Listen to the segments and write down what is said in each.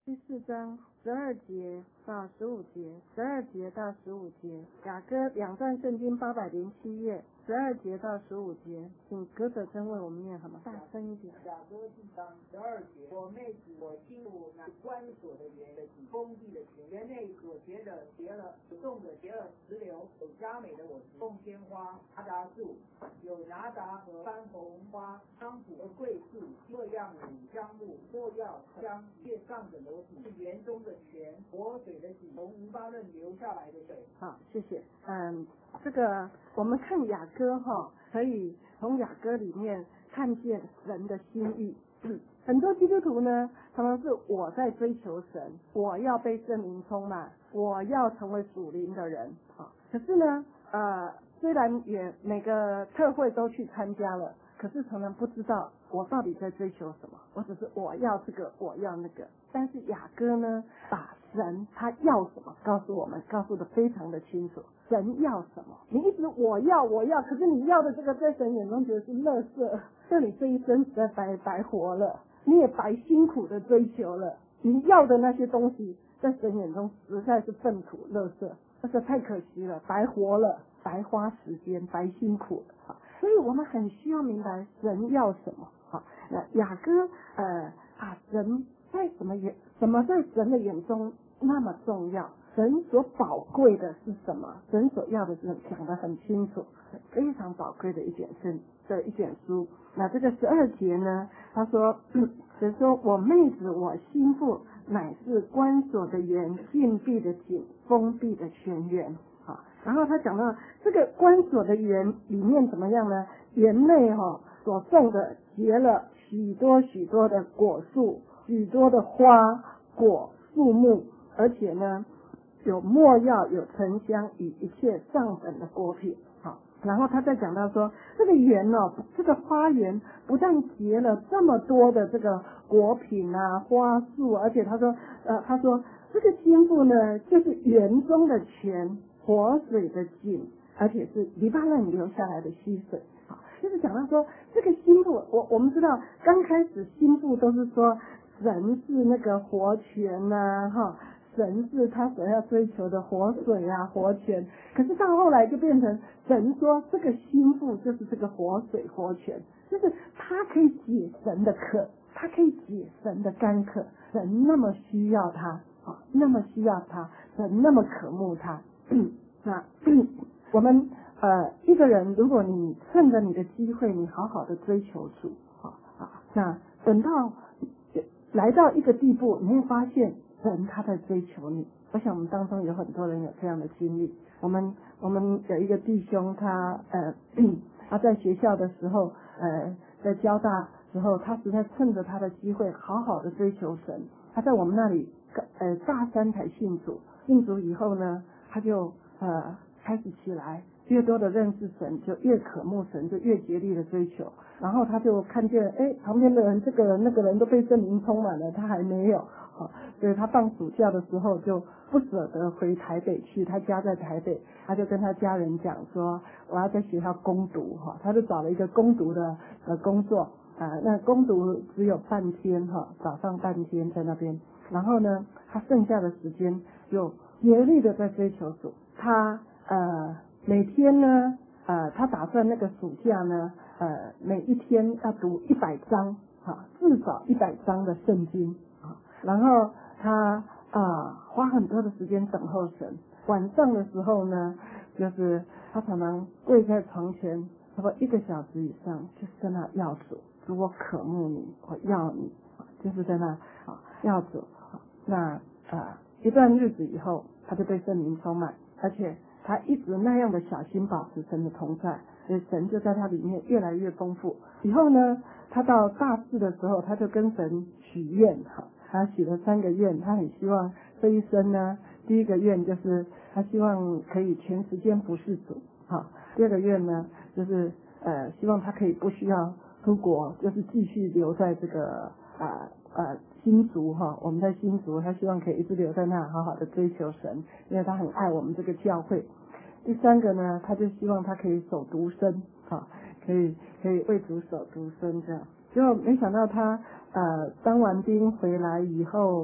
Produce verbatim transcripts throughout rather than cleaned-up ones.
第四章十二节到十五节，十二节到十五节，雅歌两段圣经八百零七页，十二节到十五节，请葛者真为我们念好吗？大声一点。 雅歌第章十二节，我妹子，我进入那关锁的园的井，封闭的泉，园内所结的结了，有种的结了石榴，有佳美的果子，凤仙花、拿达树，有拿达和番红花、菖蒲和桂树，各样乳香木、没药、香叶上的楼体，是园中的泉，活水的井，从黎巴嫩流下来的水。 好，谢谢。嗯，这个我们看雅歌哈，可以从雅歌里面看见神的心意。嗯，很多基督徒呢，常常是我在追求神，我要被圣灵充满，我要成为属灵的人。好，可是呢，呃，虽然也每个特会都去参加了，可是常常不知道我到底在追求什么，我只是我要这个，我要那个。但是雅歌呢，把神他要什么告诉我们，告诉的非常的清楚。神要什么？你一直我要我要，可是你要的这个在神眼中觉得是垃圾，那你这一生实在白白活了，你也白辛苦的追求了。你要的那些东西，在神眼中实在是粪土垃圾，这个太可惜了，白活了，白花时间，白辛苦了。所以我们很需要明白神要什么。好，那雅歌呃啊，神在什么眼，什么在神的眼中那么重要？神所宝贵的是什么？神所要的是讲得很清楚，非常宝贵的一卷圣的一卷书。那这个十二节呢，他说，神说我妹子，我心腹乃是关锁的园，禁闭的井，封闭的泉源。好，然后他讲到这个关锁的园里面怎么样呢？园内哈、哦、所种的结了许多许多的果树，许多的花果树木，而且呢有没药，有沉香，与一切上等的果品。好，然后他再讲到说，这个园哦，这个花园不但结了这么多的这个果品啊、花树，而且他说，呃，他说这个心腹呢，就是园中的泉，活水的井，而且是黎巴嫩流下来的溪水。好，就是讲到说，这个心腹，我我们知道，刚开始心腹都是说神是那个活泉呐、啊，哈。神是他所要追求的活水啊，活泉。可是到后来就变成神说这个心腹就是这个活水活泉，就是他可以解神的渴，他可以解神的干渴。神那么需要他啊，那么需要他，神那么渴慕他。那我们呃一个人，如果你趁着你的机会，你好好的追求主啊啊，那等到来到一个地步，你会发现。神他在追求你，我想我们当中有很多人有这样的经历。我们我们有一个弟兄，他呃他在学校的时候，呃在交大时候，他实在趁着他的机会，好好的追求神。他在我们那里呃大三才信主，信主以后呢，他就呃开始起来，越多的认识神，就越渴慕神，就越竭力的追求。然后他就看见，哎，旁边的人，这个人那个人都被圣灵充满了，他还没有。好，所以他放暑假的时候就不舍得回台北去，他家在台北，他就跟他家人讲说，我要在学校攻读哈，他就找了一个攻读的呃工作啊、呃，那攻读只有半天哈，早上半天在那边，然后呢，他剩下的时间就竭力的在追求主，他呃每天呢呃他打算那个暑假呢呃每一天要读一百章哈，至少一百章的圣经。然后他啊花很多的时间等候神，晚上的时候呢，就是他常常跪在床前，差不多一个小时以上，就是跟他要主，主我渴慕你，我要你，就是在那啊要主。那啊一段日子以后，他就被圣灵充满，而且他一直那样的小心保持神的同在，所以神就在他里面越来越丰富。以后呢，他到大四的时候，他就跟神许愿哈。他许了三个愿，他很希望这一生呢，第一个愿就是他希望可以全时间服侍主，好，第二个愿呢就是呃希望他可以不需要出国，就是继续留在这个啊呃, 呃新竹哈，我们在新竹，他希望可以一直留在那，好好的追求神，因为他很爱我们这个教会。第三个呢，他就希望他可以守独身，好，可以可以为主守独身这样。结果没想到他呃当完兵回来以后，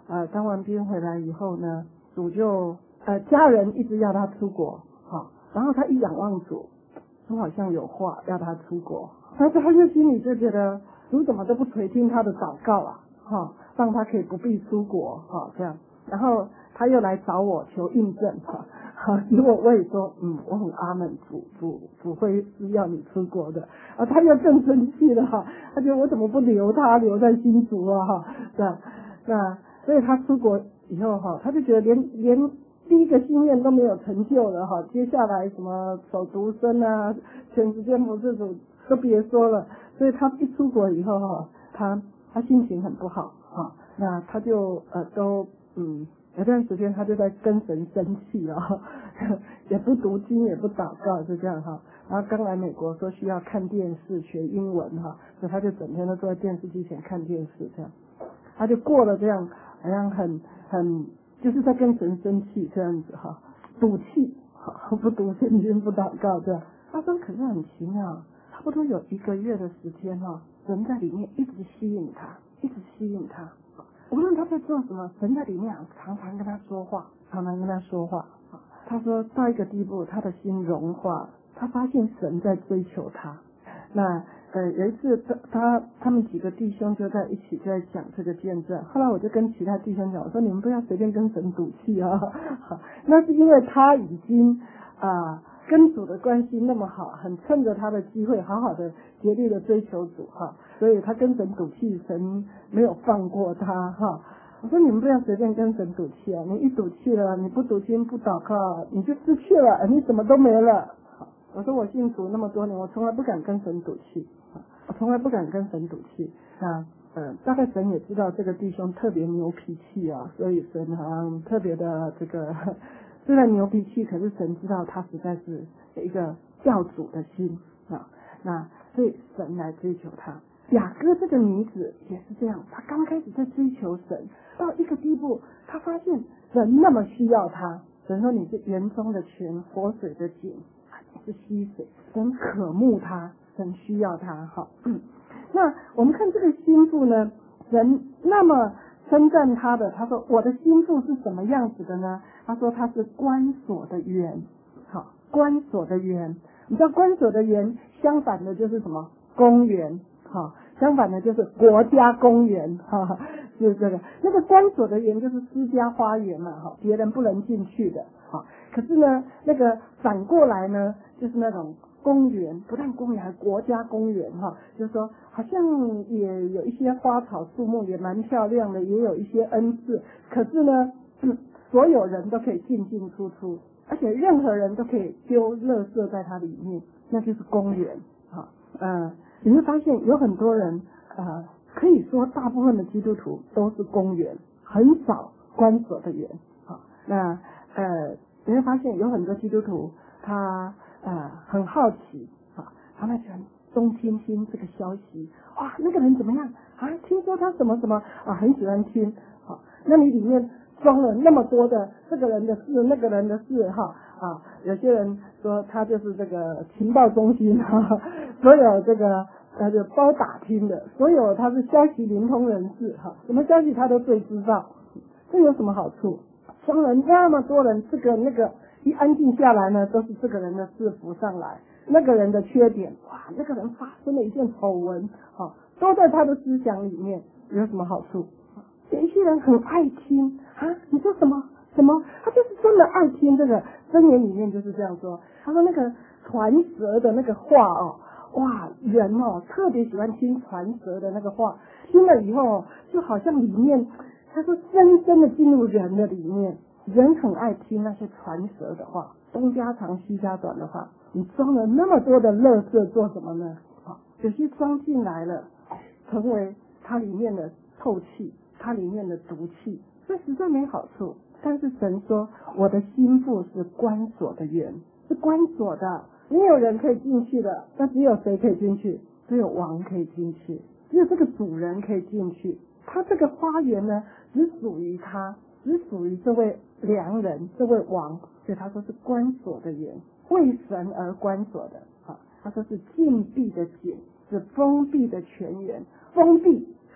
呃当完兵回来以后呢，主就呃家人一直要他出国，好，然后他一仰望主，主好像有话要他出国，但是他就心里就觉得主怎么都不垂听他的祷告啊，哈，让他可以不必出国，哈，这样，然后他又来找我求印证，哈。好，结果我也说，嗯，我很阿门，主主主会是要你出国的，啊，他又更生气了哈，他觉得我怎么不留他留在新竹啊哈，这样，那所以他出国以后哈，他就觉得连连第一个心愿都没有成就了哈，接下来什么守独身啊，全时间服侍主都别说了，所以他一出国以后哈，他他心情很不好哈，那他就呃都嗯。有段时间他就在跟神生气啊，也不读经也不祷告，就这样哈。然后刚来美国说需要看电视学英文哈，所以他就整天都坐在电视机前看电视这样。他就过了这样好像很很就是在跟神生气这样子哈，赌气，不读圣经不祷告这样。他说可是很奇妙，差不多有一个月的时间哈，神在里面一直吸引他，一直吸引他。无论他在做什么，神在里面常常跟他说话，常常跟他说话。他说到一个地步，他的心融化，他发现神在追求他。那呃有一次他他他们几个弟兄就在一起就在讲这个见证，后来我就跟其他弟兄讲，我说你们不要随便跟神赌气啊。那是因为他已经啊。呃跟主的关系那么好，很趁着他的机会好好的竭力的追求主哈，所以他跟神赌气，神没有放过他哈。我说你们不要随便跟神赌气啊，你一赌气了，你不读经不祷告，你就失去了，你什么都没了。我说我信主那么多年，我从来不敢跟神赌气，我从来不敢跟神赌气。那呃，大概神也知道这个弟兄特别牛脾气啊，所以神好像特别的这个。虽然牛脾气，可是神知道他实在是有一个教主的心啊，那所以神来追求他。雅各这个女子也是这样，她刚开始在追求神，到一个地步，她发现神那么需要她。神说你是园中的泉，活水的井，你是溪水，神渴慕她，神需要她。好，嗯，那我们看这个心腹呢，神那么称赞他的，他说我的心腹是什么样子的呢？他说他是关锁的园，好，关锁的园，你知道关锁的园相反的就是什么？公园，好，相反的就是国家公园，哈，是这个。那个关锁的园就是私家花园嘛，哈，别人不能进去的，好。可是呢，那个反过来呢，就是那种公园，不但公园还国家公园哈，就是说好像也有一些花草树木也蛮漂亮的，也有一些恩赐，可是呢，嗯，所有人都可以进进出出，而且任何人都可以丢垃圾在它里面，那就是公园哈。呃，你会发现有很多人呃，可以说大部分的基督徒都是公园，很少关锁的园。好，那呃，你会发现有很多基督徒他呃很好奇啊，他们喜欢东听听这个消息，哇，那个人怎么样啊？听说他什么什么啊，很喜欢听。好，那你里面装了那么多的这个人的事，那个人的事哈啊，有些人说他就是这个情报中心哈，所有这个呃就包打听的，所有他是消息灵通人士哈，什么消息他都最知道，这有什么好处？装了那么多人，这个那个一安静下来呢，都是这个人的事浮上来，那个人的缺点，哇，那个人发生了一件丑闻，好，都在他的思想里面，有什么好处？有一些人很爱听啊，你说什么什么，他就是真的爱听。这个箴言里面就是这样说，他说那个传舌的那个话哦，哇，人哦特别喜欢听传舌的那个话，听了以后就好像里面他说深深的进入人的里面，人很爱听那些传舌的话，东家长西家短的话。你装了那么多的垃圾做什么呢？啊，有些装进来了，成为它里面的臭气，它里面的毒气，这实在没好处。但是神说，我的心腹是关锁的园，是关锁的，没有人可以进去的。那只有谁可以进去？只有王可以进去，只有这个主人可以进去。他这个花园呢，只属于他，只属于这位良人，这位王。所以他说是关锁的园，为神而关锁的。啊，他说是禁闭的井，是封闭的泉源。封闭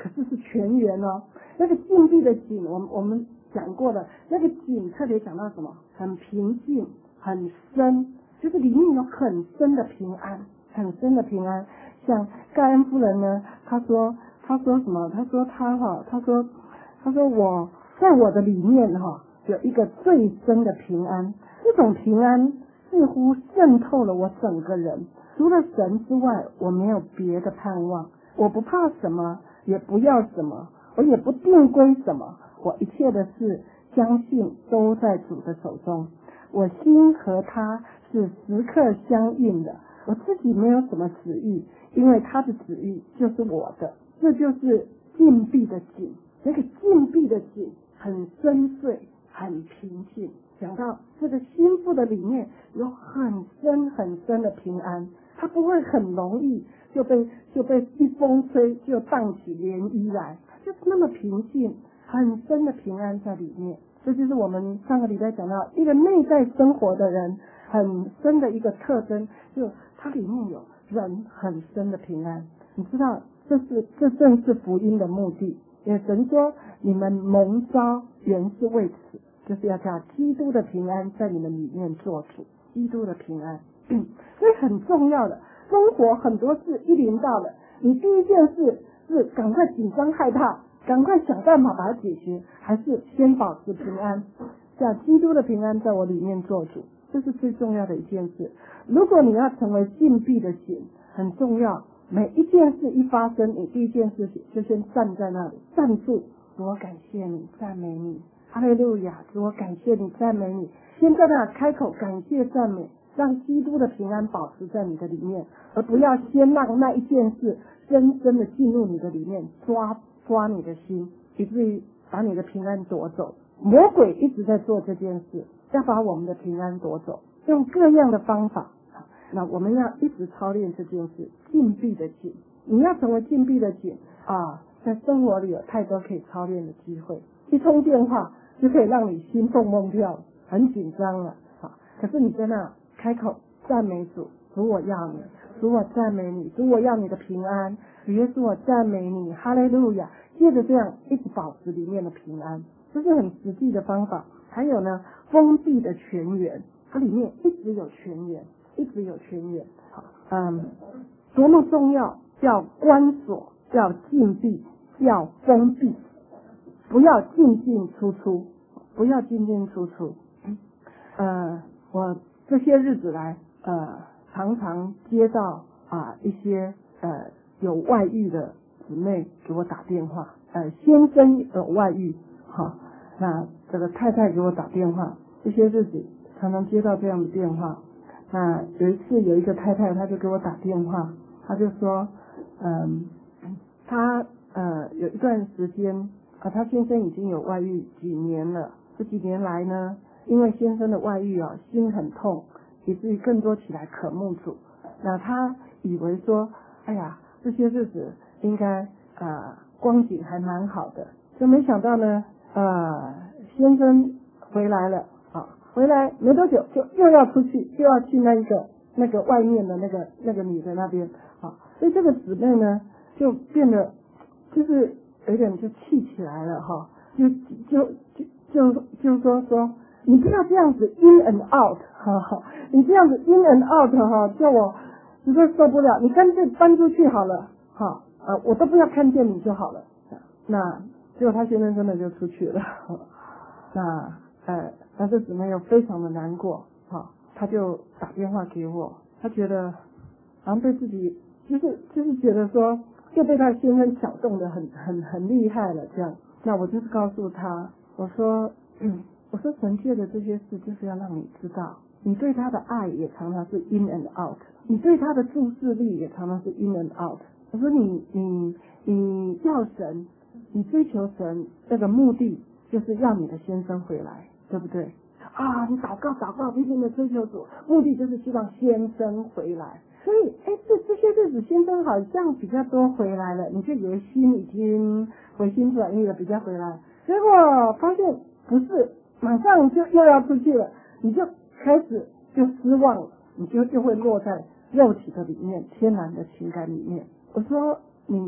可是是全员哦。那个禁闭的井，我们我们讲过了，那个井特别讲到什么？很平静，很深，就是里面有很深的平安，很深的平安。像盖恩夫人呢，她说，她说什么？她说她哈，她说，她说我在我的里面哈，有一个最深的平安，这种平安似乎渗透了我整个人。除了神之外，我没有别的盼望。我不怕什么，也不要什么，我也不定归什么。我一切的事，相信都在主的手中。我心和他是时刻相应的。我自己没有什么旨意，因为他的旨意就是我的。这就是禁闭的井，那个禁闭的井很深邃，很平静。讲到这个心腹的里面有很深很深的平安，它不会很容易就被就被一风吹就荡起涟漪来，就是那么平静，很深的平安在里面。这就是我们上个礼拜讲到一个内在生活的人很深的一个特征，就它里面有人很深的平安。你知道，这是这正是福音的目的。也神说，你们蒙召原是为此，就是要叫基督的平安在你们里面做主。基督的平安，嗯，所以很重要的。生活很多事一临到了，你第一件事是赶快紧张害怕，赶快想办法把它解决，还是先保持平安，叫基督的平安在我里面做主，这是最重要的一件事。如果你要成为禁闭的井，很重要，每一件事一发生，你第一件事情就先站在那里，站住，我感谢你，赞美你，哈利路亚，我感谢你，赞美你，先在那开口感谢赞美，让基督的平安保持在你的里面，而不要先让那一件事深深的进入你的里面，抓抓你的心，以至于把你的平安夺走。魔鬼一直在做这件事，要把我们的平安夺走，用各样的方法。那我们要一直操练这件事，禁闭的井。你要成为禁闭的井啊，在生活里有太多可以操练的机会。一通电话就可以让你心蹦蹦跳，很紧张了啊。可是你在那开口赞美主，主我要你，主我赞美你，主我要你的平安，主耶稣我赞美你，哈利路亚。接着这样一直保持里面的平安，这是很实际的方法。还有呢，封闭的泉源，它里面一直有泉源，一直有泉源。好，嗯，多么重要，要关锁，要禁闭，要封闭，不要进进出出，不要进进出出。呃，我这些日子来，呃，常常接到啊、呃、一些呃有外遇的姊妹给我打电话，呃，先生有外遇，哈，那这个太太给我打电话，这些日子常常接到这样的电话。那有一次有一个太太，她就给我打电话，她就说，嗯，她呃有一段时间啊，她先生已经有外遇几年了，这几年来呢，因为先生的外遇啊，心很痛，以至于更多起来渴慕主。那她以为说，哎呀，这些日子应该呃光景还蛮好的，就没想到呢，呃先生回来了啊，回来没多久就又要出去，又要去那一个那个外面的那个那个女的那边啊，所以这个姊妹呢就变得就是有点就气起来了哈，就就就就就说说你不要这样子 in and out 哈哈，你这样子 in and out 哈，叫我实在受不了，你干脆搬出去好了哈，呃我都不要看见你就好了。那结果他先生真的就出去了，那呃那这姊妹又非常的难过，哈，他就打电话给我，他觉得好像对自己就是就是觉得说又被他先生挑动的很很很厉害了这样。那我就是告诉他，我说嗯，我说神界的这些事就是要让你知道，你对他的爱也常常是 in and out， 你对他的注视力也常常是 in and out。我说你你你要神，你追求神这个目的就是要你的先生回来，对不对？啊，你祷告祷告，拼命的追求主，目的就是希望先生回来。所以，哎，这这些日子先生好像比较多回来了，你就以为心已经回心转意了，比较回来，结果发现不是，马上就又要出去了，你就开始就失望了，你就就会落在肉体的里面，天然的情感里面。我说你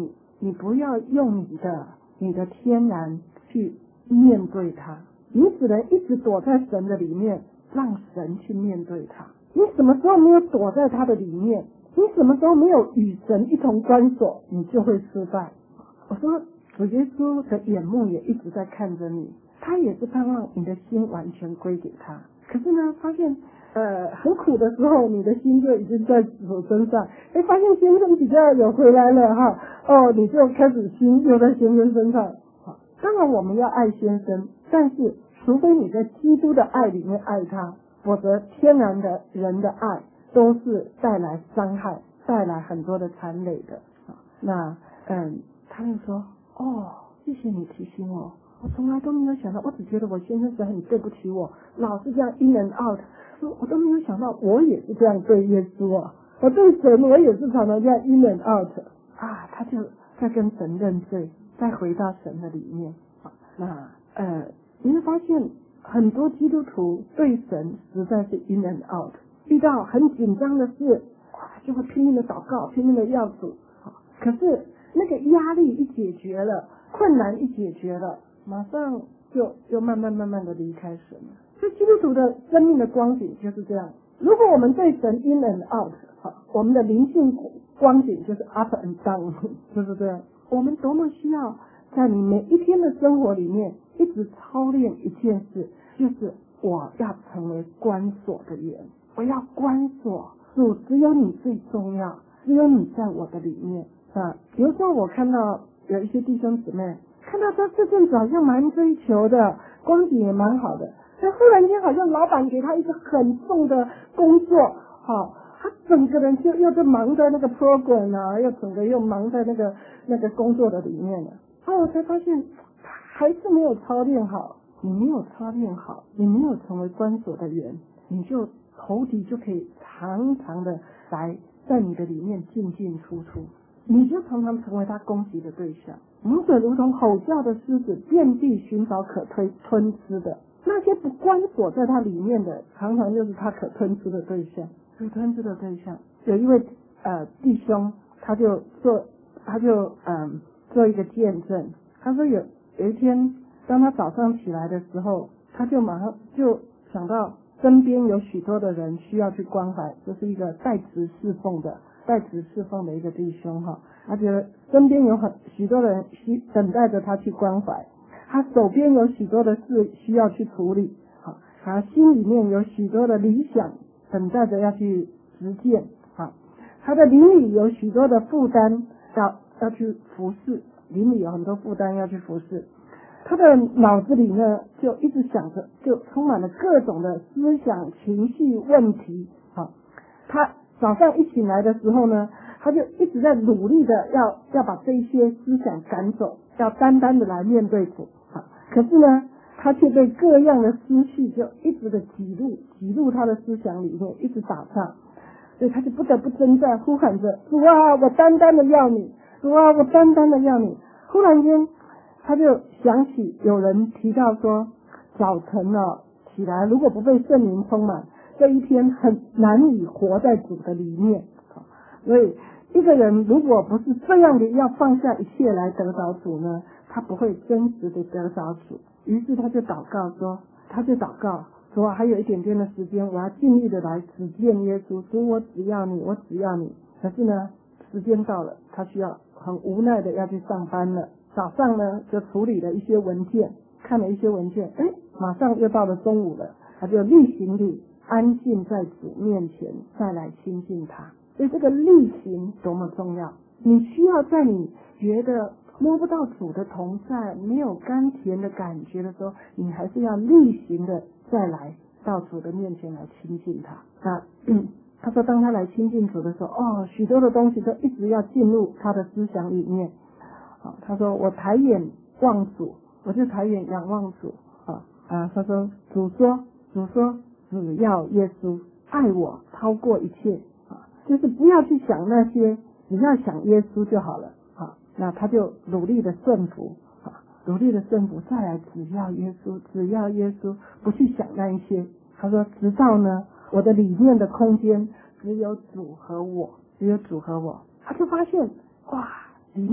你不要用你的你的天然去面对它，你只能一直躲在神的里面，让神去面对它。你什么时候没有躲在他的里面，你什么时候没有与神一同关锁，你就会失败。我说主耶稣的眼目也一直在看着你，他也是盼望你的心完全归给他。可是呢，发现呃很苦的时候，你的心就已经在主身上，哎，发现先生比较有回来了哈，哦，你就开始心又在先生身上。好，当然我们要爱先生，但是除非你在基督的爱里面爱他，否则天然的人的爱都是带来伤害，带来很多的残累的。那嗯，他就说，哦，谢谢你提醒我，我从来都没有想到，我只觉得我先生是很对不起我，老是这样 in and out， 我都没有想到我也是这样对耶稣啊，我对神我也是常常这样 in and out 啊，他就在跟神认罪，再回到神的里面。那呃，你会发现很多基督徒对神实在是 in and out， 遇到很紧张的事，哇，就会拼命的祷告，拼命的要主。可是那个压力一解决了，困难一解决了，马上就又慢慢慢慢的离开神了。所以基督徒的生命的光景就是这样。如果我们对神 in and out， 我们的灵性光景就是 up and down， 就是这样。我们多么需要在你每一天的生活里面一直操练一件事，就是我要成为关锁的人，我要关锁主，只有你最重要，只有你在我的里面啊。比如说我看到有一些弟兄姊妹，看到他这阵子好像蛮追求的，光景也蛮好的，但忽然间好像老板给他一个很重的工作，好，他整个人就又在忙在那个 program 啊，又整个又忙在那个那个工作的里面了。后来我才发现还是没有操练好，你没有操练好，你没有成为关锁的人，你就仇敌就可以常常的来在你的里面进进出出，你就常常成为他攻击的对象。魔鬼如同吼叫的狮子，遍地寻找可推吞吃的，那些不关锁在他里面的，常常就是他可吞吃的对象，可吞吃的对象。有一位呃弟兄，他就做他就嗯做一个见证，他说有有一天当他早上起来的时候，他就马上就想到身边有许多的人需要去关怀，这是一个在职侍奉的在职侍奉的一个弟兄哈，他觉得身边有很许多人需等待着他去关怀，他手边有许多的事需要去处理，好，他心里面有许多的理想等待着要去实践，好，他的灵里有许多的负担要要去服侍，灵里有很多负担要去服侍，他的脑子里呢就一直想着，就充满了各种的思想情绪问题，好，他早上一醒来的时候呢，他就一直在努力的要要把这一些思想赶走，要单单的来面对主。好，可是呢，他却被各样的思绪就一直的挤入挤入他的思想里面，一直打岔，所以他就不得不挣扎，呼喊着：主啊，我单单的要你！主啊，我单单的要你！忽然间，他就想起有人提到说，早晨啊起来，如果不被圣灵充满，这一天很难以活在主的里面。所以一个人如果不是这样的要放下一切来得着主呢，他不会真实的得着主。于是他就祷告说，他就祷告说，还有一点点的时间，我要尽力的来只见耶稣，主，我只要你，我只要你。可是呢，时间到了，他需要很无奈的要去上班了。早上呢就处理了一些文件，看了一些文件，哎，马上又到了中午了，他就例行地安静在主面前，再来亲近他。所以这个例行多么重要，你需要在你觉得摸不到主的同在，没有甘甜的感觉的时候，你还是要例行的再来到主的面前来亲近他。那嗯，他说当他来亲近主的时候，哦，许多的东西都一直要进入他的思想里面。啊，他说我抬眼望主，我就抬眼仰望主。啊啊，他说主说主说只要耶稣爱我超过一切，啊，就是不要去想那些，只要想耶稣就好了。啊，那他就努力的顺服，啊，努力的顺服，再来只要耶稣，只要耶稣，不去想那一些。他说直到呢我的里面的空间只有主和我，只有主和我，他就发现哇，里面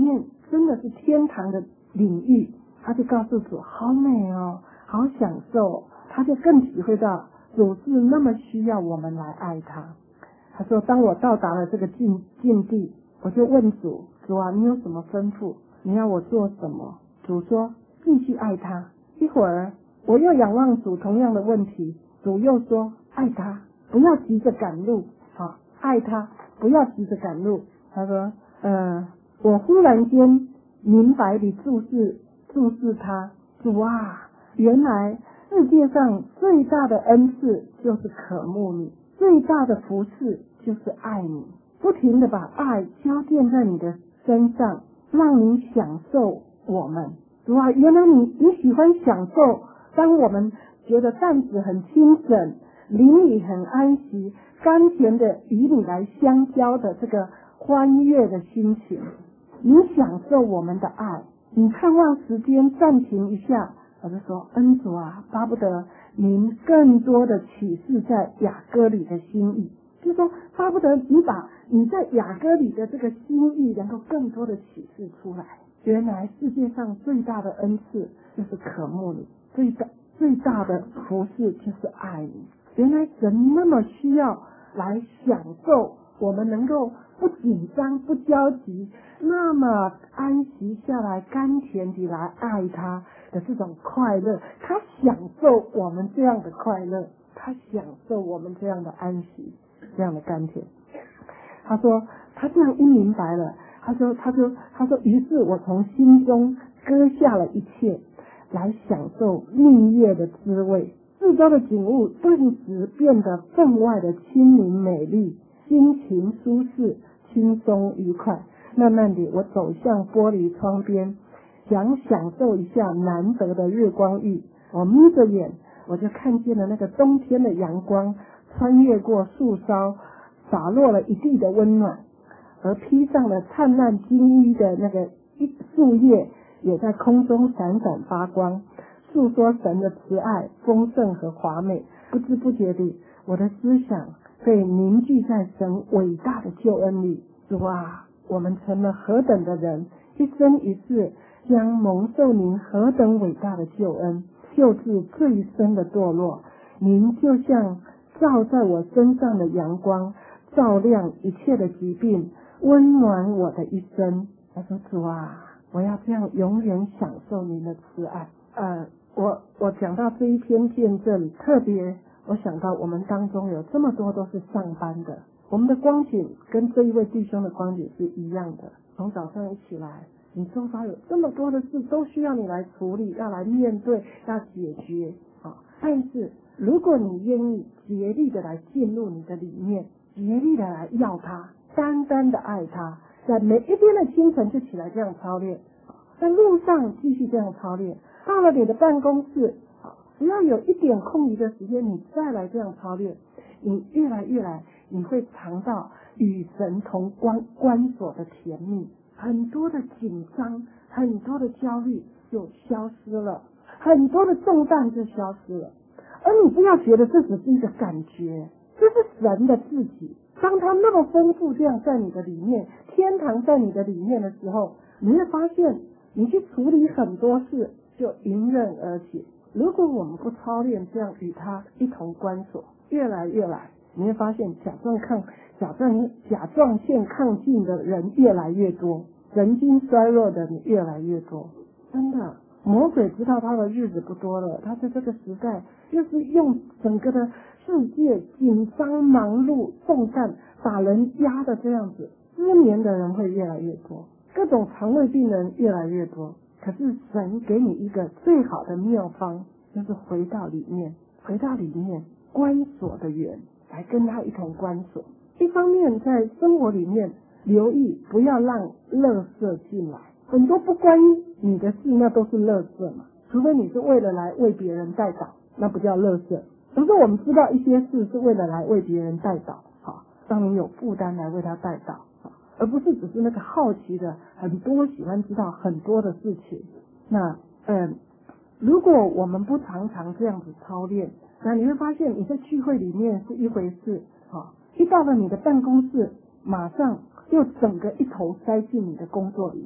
真的是天堂的领域，他就告诉主好美哦，好享受，他就更体会到主是那么需要我们来爱他。他说当我到达了这个境境地，我就问主，主啊，你有什么吩咐？你要我做什么？主说继续爱他。一会儿我又仰望主同样的问题，主又说爱他，不要急着赶路，好，爱他，不要急着赶路。他说呃，我忽然间明白地注视注视他，主啊，原来世界上最大的恩赐就是渴慕你，最大的福赐就是爱你，不停地把爱浇奠在你的身上，让你享受我们。主啊，原来你你喜欢享受当我们觉得担子很轻省，灵里很安息，甘甜的与你来相交的这个欢悦的心情，你享受我们的爱，你盼望时间暂停一下。我就说恩主啊，巴不得您更多的启示在雅歌里的心意，就是说巴不得你把你在雅歌里的这个心意能够更多的启示出来。原来世界上最大的恩赐就是渴慕你，最大最大的福赐就是爱你。原来神那么需要来享受我们能够不紧张不焦急，那么安息下来甘甜地来爱他的这种快乐，他享受我们这样的快乐，他享受我们这样的安息，这样的甘甜。他说他这样一明白了，他说他说他说于是我从心中割下了一切，来享受蜜月的滋味，四周的景物顿时变得分外的清明美丽，心情舒适轻松愉快。慢慢地我走向玻璃窗边，想享受一下难得的日光浴。我眯着眼，我就看见了那个冬天的阳光穿越过树梢，洒落了一地的温暖，而披上了灿烂金衣的那个树叶也在空中闪闪发光，诉说神的慈爱丰盛和华美。不知不觉地，我的思想被凝聚在神伟大的救恩里。主啊，我们成了何等的人，一生一世将蒙受您何等伟大的救恩，救治最深的堕落。您就像照在我身上的阳光，照亮一切的疾病，温暖我的一生。他说主啊，我要这样永远享受您的慈爱。呃，我我讲到这一篇见证，特别我想到我们当中有这么多都是上班的，我们的光景跟这一位弟兄的光景是一样的。从早上一起来，你周遭有这么多的事都需要你来处理，要来面对，要解决啊！但是如果你愿意竭力的来进入你的里面，竭力的来要他，单单的爱他，在每一天的清晨就起来这样操练，在路上继续这样操练，到了你的办公室，只要有一点空余的时间，你再来这样操练，你越来越来，你会尝到与神同关关锁的甜蜜，很多的紧张，很多的焦虑就消失了，很多的重担就消失了。而你不要觉得这只是一个感觉，这是神的自己。当他那么丰富这样在你的里面，天堂在你的里面的时候，你会发现你去处理很多事就迎刃而解。如果我们不操练这样与他一同关锁，越来越来，你会发现甲状抗甲状甲状腺亢进的人越来越多，神经衰弱的人越来越多。真的，魔鬼知道他的日子不多了，他在这个时代就是用整个的世界紧张忙碌重担把人压的这样子，失眠的人会越来越多，各种肠胃病人越来越多。可是神给你一个最好的妙方，就是回到里面，回到里面关锁的园，来跟他一同关锁。一方面在生活里面留意不要让垃圾进来，很多不关你的事那都是垃圾嘛，除非你是为了来为别人代祷，那不叫垃圾。可是我们知道一些事是为了来为别人代祷，好，当你有负担来为他代祷，而不是只是那个好奇的很多喜欢知道很多的事情。那嗯，如果我们不常常这样子操练，那你会发现你在聚会里面是一回事，好，一到了你的办公室，马上又整个一头塞进你的工作里面，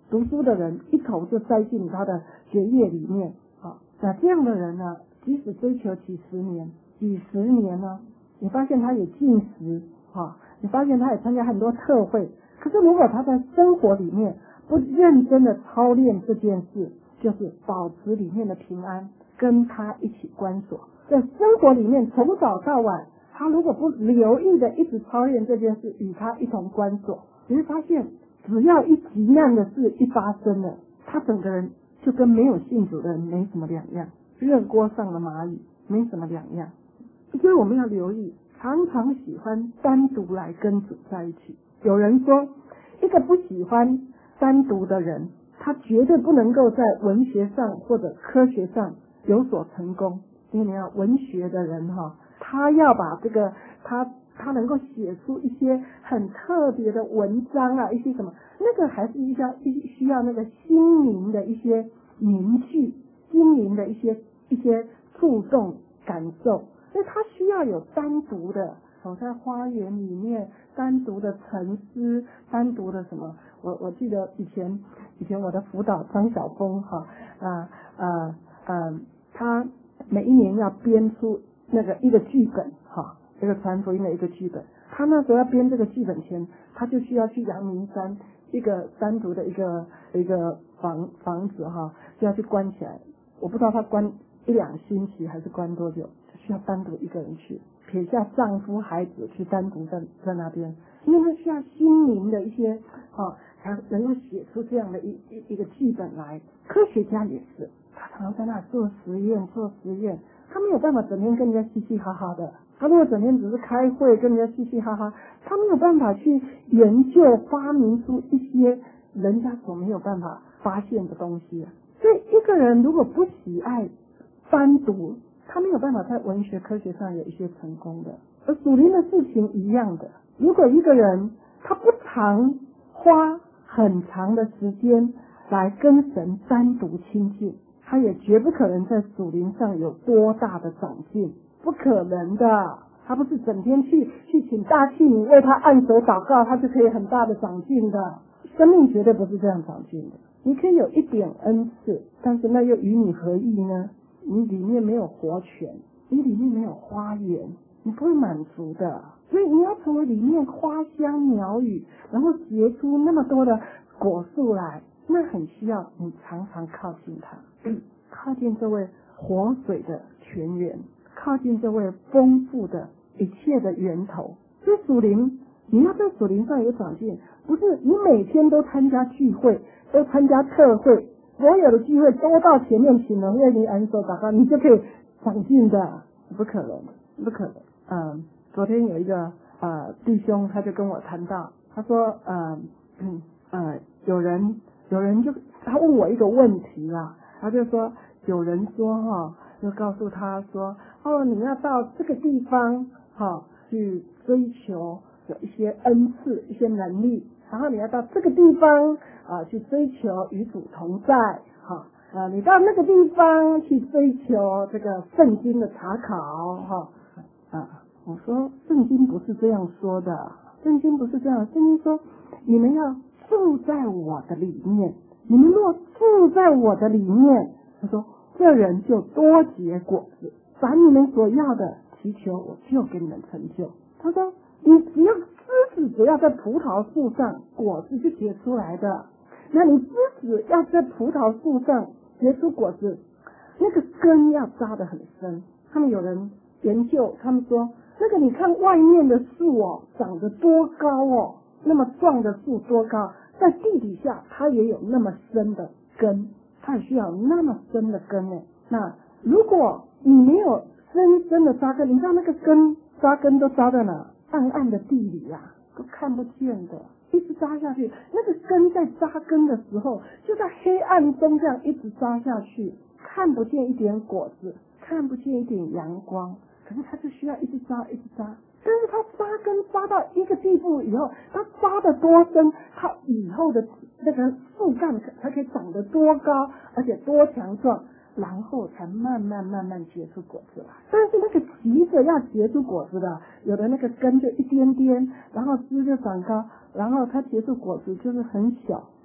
读书的人一口就栽进他的血液里面啊。那这样的人呢，即使追求几十年、几十年呢，你发现他也进食啊，你发现他也参加很多特会，可是如果他在生活里面不认真的操练这件事，就是保持里面的平安，跟他一起关锁，在生活里面从早到晚，他如果不留意的一直操练这件事，与他一同关锁，你会发现只要一急难的事一发生了，他整个人就跟没有信主的人没什么两样，热锅上的蚂蚁没什么两样。所以我们要留意，常常喜欢单独来跟主在一起。有人说，一个不喜欢单独的人，他绝对不能够在文学上或者科学上有所成功。因为你要文学的人哈，他要把这个他他能够写出一些很特别的文章啊，一些什么，那个还是需要需要那个心灵的一些凝聚，心灵的一些一些触动感受，所以他需要有单独的走在花园里面，单独的沉思，单独的什么。我我记得以前以前我的辅导张晓峰哈啊啊啊，他每一年要编出那个一个剧本哈，这个传福音的一个剧本。他那时候要编这个剧本前，他就需要去阳明山一个单独的一个一个房房子哈，就要去关起来。我不知道他关一两星期还是关多久，就需要单独一个人去，撇下丈夫孩子去单独在在那边，因为他需要心灵的一些啊，才能够写出这样的一一一个剧本来。科学家也是，他常常在那做实验做实验，他没有办法整天跟人家嘻嘻哈哈的。他如果整天只是开会跟人家嘻嘻哈哈，他没有办法去研究发明出一些人家所没有办法发现的东西。所以一个人如果不喜爱单独，他没有办法在文学科学上有一些成功的。而属灵的事情一样的，如果一个人他不常花很长的时间来跟神单独亲近，他也绝不可能在属灵上有多大的长进，不可能的。他不是整天去去请大器皿为他按手祷告，他就可以很大的长进的。生命绝对不是这样长进的。你可以有一点恩赐，但是那又与你何意呢？你里面没有活泉，你里面没有花园，你不会满足的。所以你要成为里面花香鸟语，然后结出那么多的果树来，那很需要你常常靠近它，靠近这位活水的泉源，靠近这位丰富的一切的源头。所以属灵，你要在属灵上有长进，不是你每天都参加聚会，都参加特会，所有的聚会都到前面请人为你按手祷告，你就可以长进的，不可能，不可能。嗯，昨天有一个呃弟兄，他就跟我谈到，他说，呃嗯呃，有人有人就他问我一个问题啦，他就说有人说哈、哦，就告诉他说，哦，你要到这个地方哈、哦、去追求有一些恩赐、一些能力。然后你要到这个地方啊去追求与主同在，哈啊，你到那个地方去追求这个圣经的查考，哈啊，我说圣经不是这样说的，圣经不是这样，圣经说你们要住在我的里面，你们若住在我的里面，他说这人就多结果子，把你们所要的祈求，我就给你们成就。他说你只要枝子只要在葡萄树上，果子就结出来的。那你枝子要在葡萄树上结出果子，那个根要扎得很深。他们有人研究，他们说那个你看外面的树哦，长得多高哦，那么壮的树多高，在地底下它也有那么深的根，它也需要那么深的根呢。那如果你没有深深的扎根，你知道那个根扎根都扎在哪？暗暗的地里啊，都看不见的，一直扎下去。那个根在扎根的时候，就在黑暗中这样一直扎下去，看不见一点果子，看不见一点阳光。可是它就需要一直扎，一直扎。但是它扎根扎到一个地步以后，它扎得多深，它以后的那个树干才可以长得多高，而且多强壮。然后才慢慢慢慢结出果子来。但是那个急着要结出果子的，有的那个根就一点点，然后枝就长高，然后它结出果子就是很小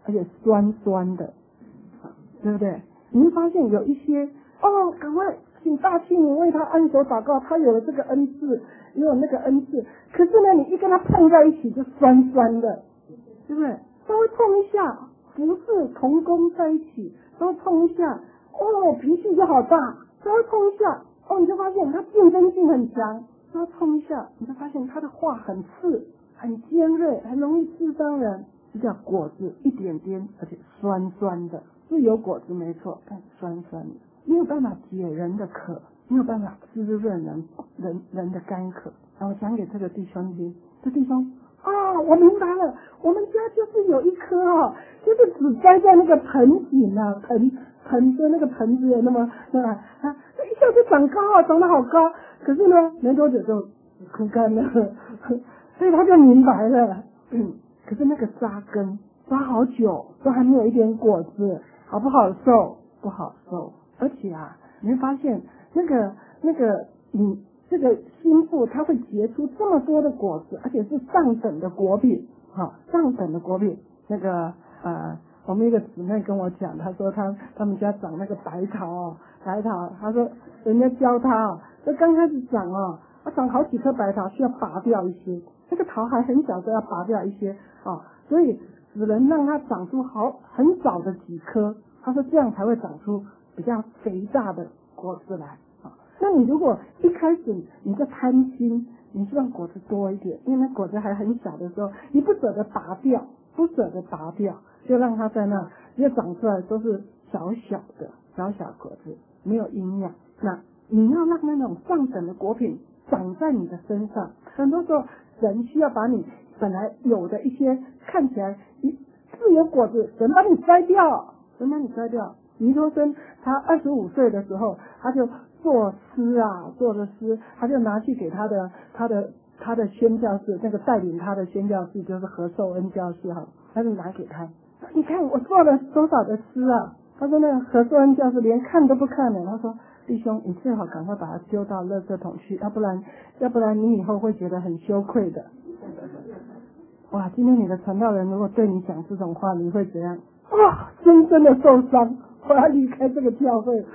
而且酸酸的，对不对？你会发现有一些哦，赶快请大器你为他按手祷告，他有了这个恩赐，也有那个恩赐，可是呢，你一跟他碰在一起就酸酸的，对不对？稍微碰一下，不是同工在一起，稍微碰一下，哦，脾气就好大，稍微碰一下，哦，你就发现他竞争性很强，稍微碰一下，你就发现他的话很刺，很尖锐，很容易刺伤人。这叫果子一点点，而且酸酸的，是有果子没错，但酸酸的，没有办法解人的渴，没有办法滋润人人人的干渴。然后讲给这个弟兄听，这弟兄啊，我明白了，我们家就是有一颗哦，就是只栽在那个盆景啊，盆盆的那个盆子有那么那个啊，一下就长高啊，长得好高，可是呢，没多久就枯干了，所以他就明白了，嗯。可是那个扎根扎好久都还没有一点果子，好不好受？不好受。而且啊，你会发现那个那个你这个心腹它会结出这么多的果子，而且是上等的果饼，好、哦、上等的果饼。那个呃，我们一个姊妹跟我讲，她说她他们家长那个白桃哦，白桃，她说人家教她哦，这刚开始长哦，它长好几颗白桃需要拔掉一些。这个桃还很小，都要拔掉一些啊、哦，所以只能让它长出好很早的几颗。他说这样才会长出比较肥大的果子来啊、哦。那你如果一开始你就贪心，你希望果子多一点，因为那果子还很小的时候，你不舍得拔掉，不舍得拔掉，就让它在那，越长出来都是小小的小小果子，没有营养。那你要让那种上等的果品长在你的身上，很多时候神需要把你本来有的一些看起来是有果子，神把你摘掉，神把你摘掉。尼托生他二十五岁的时候，他就作诗啊，做的诗，他就拿去给他的他的他的宣教士，那个带领他的宣教士就是何寿恩教士哈，他就拿给他，你看我做了多少的诗啊？他说那个何寿恩教士连看都不看了，他说弟兄，你最好赶快把它丢到垃圾桶去，要不然要不然你以后会觉得很羞愧的。哇，今天你的传道人如果对你讲这种话，你会怎样？哇，深深的受伤，我要离开这个教会。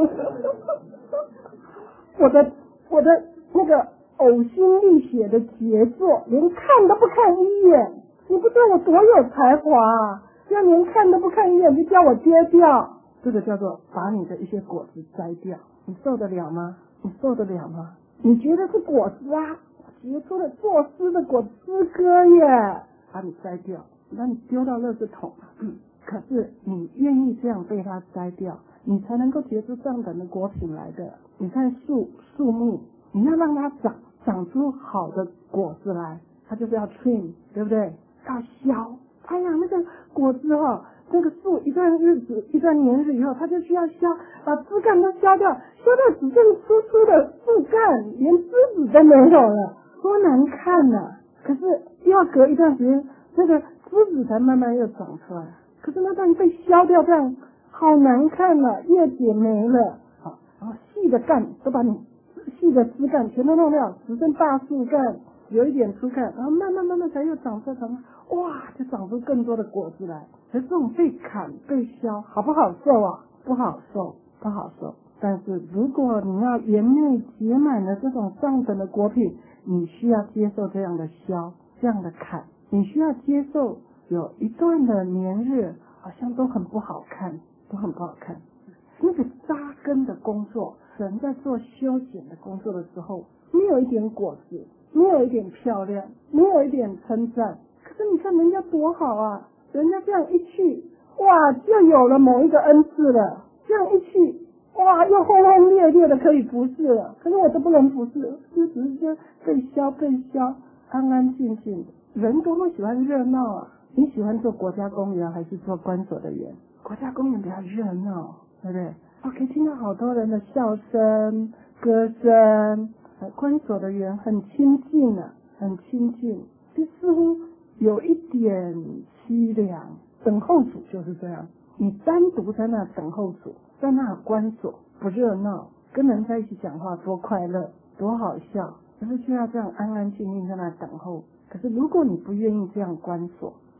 我的我的那个呕心沥血的杰作，连看都不看一眼，你不知道我多有才华啊！要连看都不看一眼，就叫我丢掉，这个叫做把你的一些果子摘掉，你受得了吗？你受得了吗？你觉得是果子啊？结出了作诗的果诗歌耶，把你摘掉，把你丢到垃圾桶。嗯，可是你愿意这样被它摘掉，你才能够结出上等的果品来的。你看树树木，你要让它长长出好的果子来，它就是要 trim， 对不对？要削。哎呀，那个果子哦，那个树一段日子一段年日以后，它就需要削，把枝干都削掉，削到只剩粗粗的树干，连枝子都没有了，多难看呐、啊！可是又要隔一段时间，那个枝子才慢慢又长出来。可是那段被削掉，这样好难看呐、啊，叶子也没了，好，然后细的干都把你细的枝干全都弄掉，只剩大树干。有一点粗干，然后慢慢慢慢才又长出长，哇，就长出更多的果子来。可是这种被砍被削，好不好受啊？不好受，不好受。但是如果你要园内结满了这种上等的果品，你需要接受这样的削，这样的砍，你需要接受有一段的年日好像都很不好看，都很不好看。那个扎根的工作，神在做修剪的工作的时候，没有一点果子。没有一点漂亮，没有一点称赞，可是你看人家多好啊！人家这样一去，哇，就有了某一个恩赐了。这样一去，哇，又轰轰烈烈的可以服侍了。可是我都不能服侍，就只是就被削被削，安安静静的。人多么喜欢热闹啊！你喜欢做国家公园还是做关所的园？国家公园比较热闹，对不对？我可以听到好多人的笑声、歌声。关所的园很亲近啊，很亲近，就似乎有一点凄凉。等候主就是这样，你单独在那等候主，在那关所不热闹，跟人在一起讲话多快乐，多好笑，可是就要这样安安静静在那等候。可是如果你不愿意这样关所，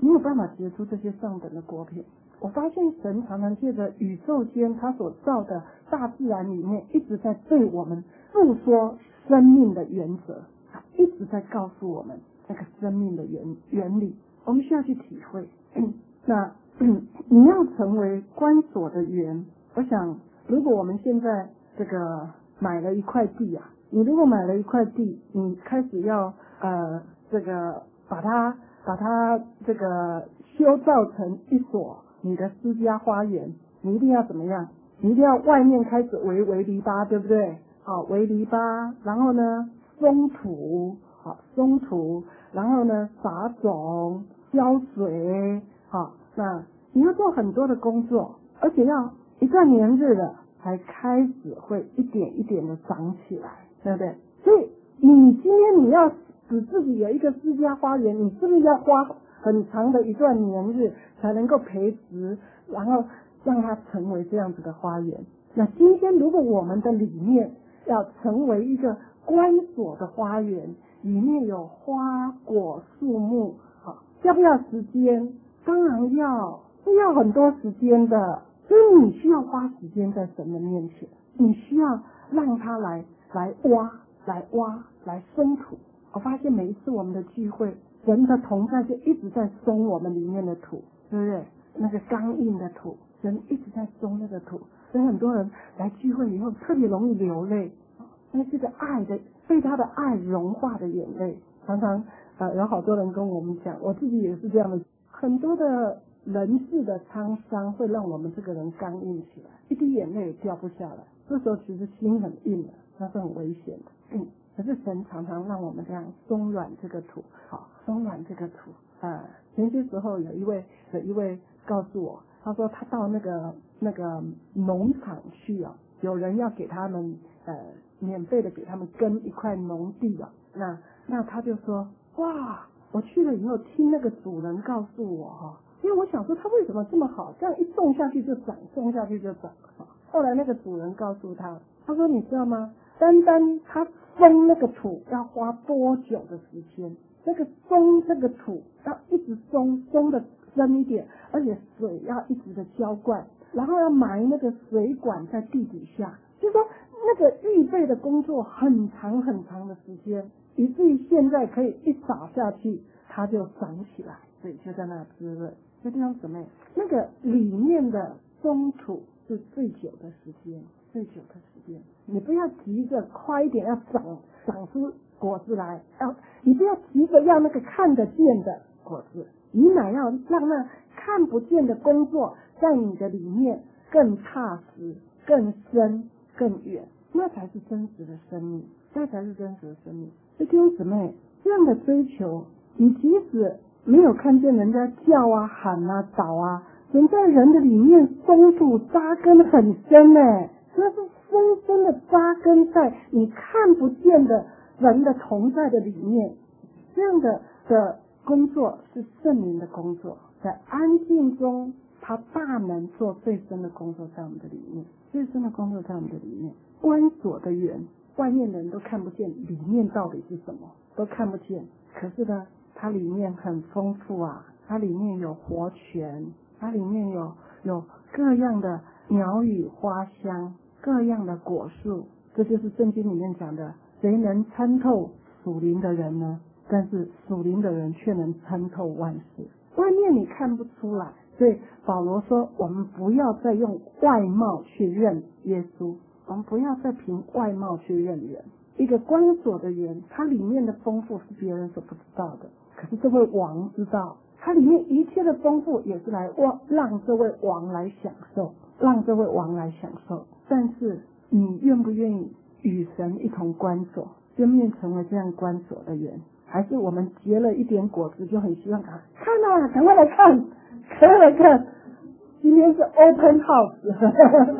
没有办法结出这些上等的果品。我发现神常常借着宇宙间他所造的大自然里面，一直在对我们诉说生命的原则，他一直在告诉我们那个生命的原原理，我们需要去体会。那嗯，你要成为关锁的园，我想如果我们现在这个买了一块地啊，你如果买了一块地，你开始要呃这个把它把它这个修造成一所你的私家花园，你一定要怎么样？你一定要外面开始围围篱笆，对不对？好，围篱笆，然后呢松土，好松土，然后呢撒种、浇水，好，那你要做很多的工作，而且要一段年日了才开始会一点一点的长起来，对不对？所以你今天你要使自己有一个私家花园，你是不是要花很长的一段年日才能够培植，然后让它成为这样子的花园？那今天如果我们的理念要成为一个关锁的花园，里面有花果树木，好，要不要时间？当然要，是要很多时间的。所以你需要花时间在神的面前，你需要让他来来挖来挖来松土。我发现每一次我们的聚会，神的同在就一直在松我们里面的土，对不对？那个刚硬的土，神一直在松那个土。所以很多人来聚会以后特别容易流泪，那是个爱的被他的爱融化的眼泪。常常呃有好多人跟我们讲，我自己也是这样的，很多的人世的沧桑会让我们这个人刚硬起来，一滴眼泪也掉不下来，这时候其实心很硬的，那是很危险的。嗯，可是神常常让我们这样松软这个土，好，松软这个土。呃，前些时候有一位有一位告诉我，他说他到那个那个农场去啊，有人要给他们呃免费的给他们耕一块农地啊，那那他就说，哇，我去了以后听那个主人告诉我哈、哦。因为我想说他为什么这么好，这样一种下去就长，种下去就长。后来那个主人告诉他，他说你知道吗？单单他松那个土要花多久的时间？这个松这个土要一直松，松的深一点，而且水要一直的浇灌，然后要埋那个水管在地底下，就是说那个预备的工作很长很长的时间，以至于现在可以一撒下去，它就长起来，所以就在那滋润。这地方姊妹，那个里面的松土是最久的时间，最久的时间。你不要急着快一点要长长出果子来，要你不要急着要那个看得见的果子，你乃要让那看不见的工作在你的里面更踏实、更深、更远，那才是真实的生命，那才是真实的生命。所以弟兄姊妹，这样的追求，你即使没有看见人家叫啊、喊啊、祷啊，人在人的里面松土扎根很深呢，那是深深的扎根在你看不见的人的同在的里面。这样的的工作是圣灵的工作，在安静中，他大能做最深的工作在我们的里面，最深的工作在我们的里面。关锁的园，外面的人都看不见，里面到底是什么都看不见，可是呢，它里面很丰富啊，它里面有活泉，它里面有有各样的鸟语花香，各样的果树，这就是圣经里面讲的，谁能参透属灵的人呢？但是属灵的人却能参透万事。外面你看不出来，所以保罗说，我们不要再用外貌去认耶稣，我们不要再凭外貌去认人。一个关锁的园，它里面的丰富是别人所不知道的，可是这位王知道，它里面一切的丰富也是来让这位王来享受，让这位王来享受。但是你愿不愿意与神一同关锁，愿不愿意成为这样关锁的园？还是我们结了一点果子就很希望看看啊，赶快来看，赶快来看，今天是 open house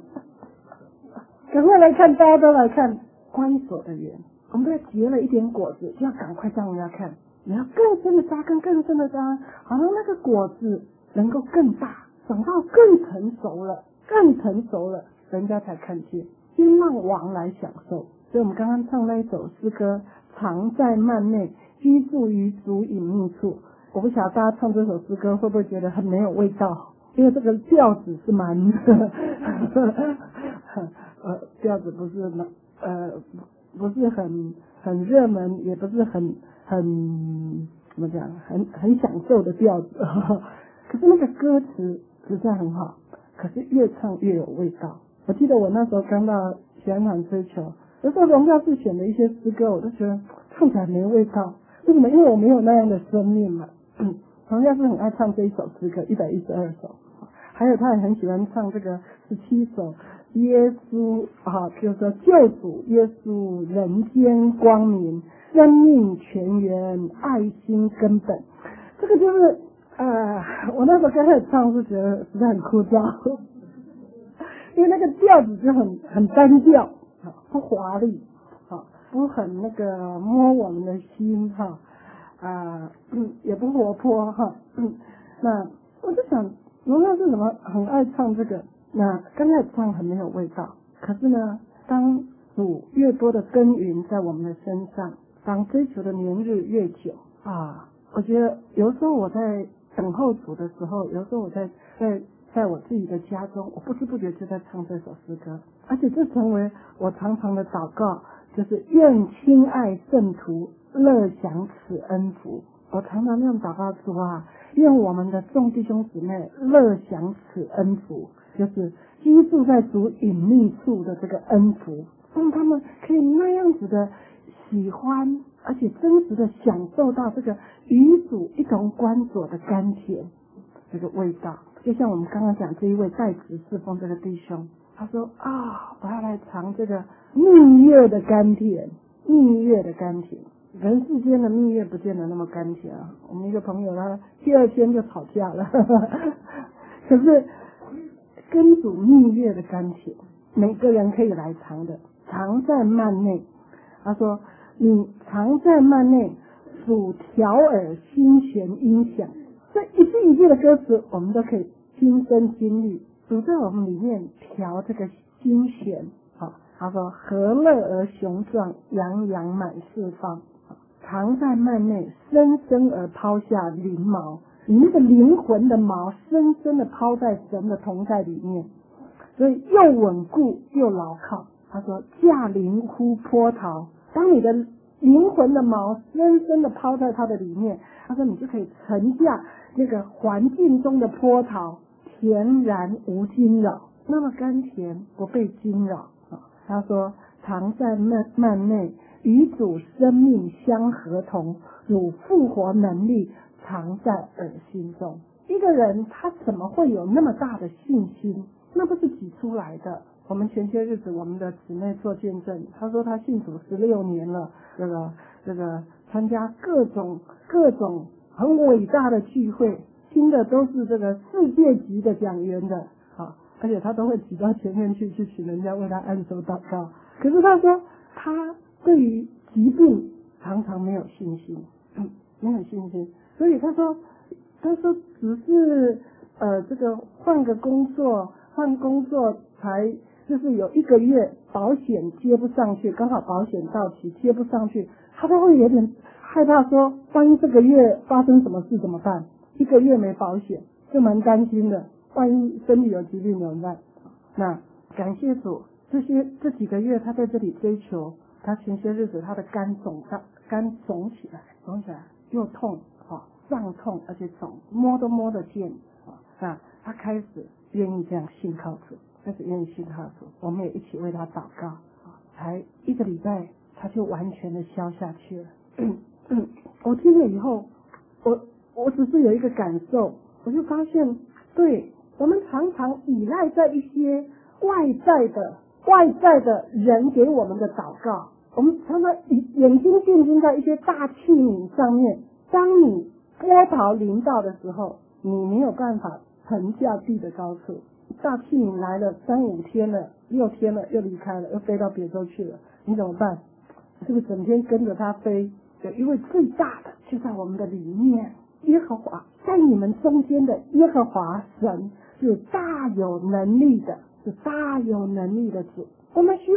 赶快来看，大家都来看关锁的园。我们都要结了一点果子就要赶快让人家看，你要更深的扎根，更深的扎根，好像那个果子能够更大，长到更成熟了，更成熟了，人家才看见，先让王来享受。所以我们刚刚唱那一首诗歌，常在幔内，居住于主隐秘处， 我不晓得大家唱这首诗歌会不会觉得很没有味道，因为这个调子是蛮呃调子不是呃不是很很热门，也不是很很怎么讲很很享受的调子可是那个歌词实在很好，可是越唱越有味道。我记得我那时候刚到喜欢追求，有时候荣耀是选的一些诗歌，我都觉得唱起来没味道。为什么？因为我没有那样的生命嘛。嗯，荣耀是很爱唱这一首诗歌，一百一十二首，还有他也很喜欢唱这个十七首耶稣啊，就是说救主耶稣人间光明，生命泉源，爱心根本。这个就是呃，我那时候刚开始唱是觉得实在很枯燥。因为那个调子就很很单调，不华丽，不很那个摸我们的心哈，啊、呃，也不活泼哈。那我就想，荣耀是什么？很爱唱这个。那刚开始唱很没有味道，可是呢，当主越多的耕耘在我们的身上，当追求的年日越久啊，我觉得有时候我在等候主的时候，有时候我在在。在我自己的家中，我不知不觉就在唱这首诗歌，而且这成为我常常的祷告，就是愿亲爱圣徒乐享此恩福。我常常那样祷告说啊，愿我们的众弟兄姊妹乐享此恩福，就是居住在主隐秘处的这个恩福，让他们可以那样子的喜欢，而且真实的享受到这个与主一同关锁的甘甜这个味道。就像我们刚刚讲这一位在职侍奉这个弟兄，他说啊，我要来尝这个蜜月的甘甜，蜜月的甘甜。人世间的蜜月不见得那么甘甜啊。我们一个朋友他第二天就吵架了，可是跟主蜜月的甘甜，每个人可以来尝的，藏在幔内。他说你藏在幔内，主调耳心弦音响。这一句一句的歌词，我们都可以亲身经历。主在我们里面调这个心弦，好，他说和乐而雄壮，洋洋满四方，藏在幔内，深深而抛下翎毛。你那个灵魂的毛，深深的抛在神的同在里面，所以又稳固又牢靠。他说驾临乎波涛，当你的灵魂的毛深深的抛在它的里面，他说你就可以沉下那个环境中的波涛，恬然无惊扰，那么甘甜不被惊扰。他说藏在幔幔内，与主生命相合同，主复活能力藏在耳心中。一个人他怎么会有那么大的信心？那不是挤出来的。我们前些日子我们的姊妹做见证，他说他信主十六年了，这个这个参加各种各种很伟大的聚会，听的都是这个世界级的讲员的啊，而且他都会挤到前面去去请人家为他按手祷告。可是他说他对于疾病常常没有信心，嗯，没有信心，所以他说他说只是呃这个换个工作换工作才就是有一个月保险接不上去，刚好保险到期接不上去，他都会有点害怕说万一这个月发生什么事怎么办，一个月没保险就蛮担心的，万一身体有疾病怎么办。那感谢主，这些这几个月他在这里追求，他前些日子他的肝肿大肝肿起来肿起来又痛啊，胀痛而且肿，摸都摸得见啊。那他开始愿意这样信靠主，开始愿意信靠主，我们也一起为他祷告，才一个礼拜他就完全的消下去了。嗯嗯，我听了以后，我我只是有一个感受，我就发现，对，我们常常依赖在一些外在的外在的人给我们的祷告，我们常常眼睛定睛在一些大器皿上面，当你波涛临到的时候，你没有办法沉下地的高处。大器皿来了三五天了，六天了，又离开了，又飞到别州去了，你怎么办？是不是整天跟着它飞？对，因为最大的就在我们的里面，耶和华在你们中间的耶和华神是大有能力的，是大有能力的主。我们需要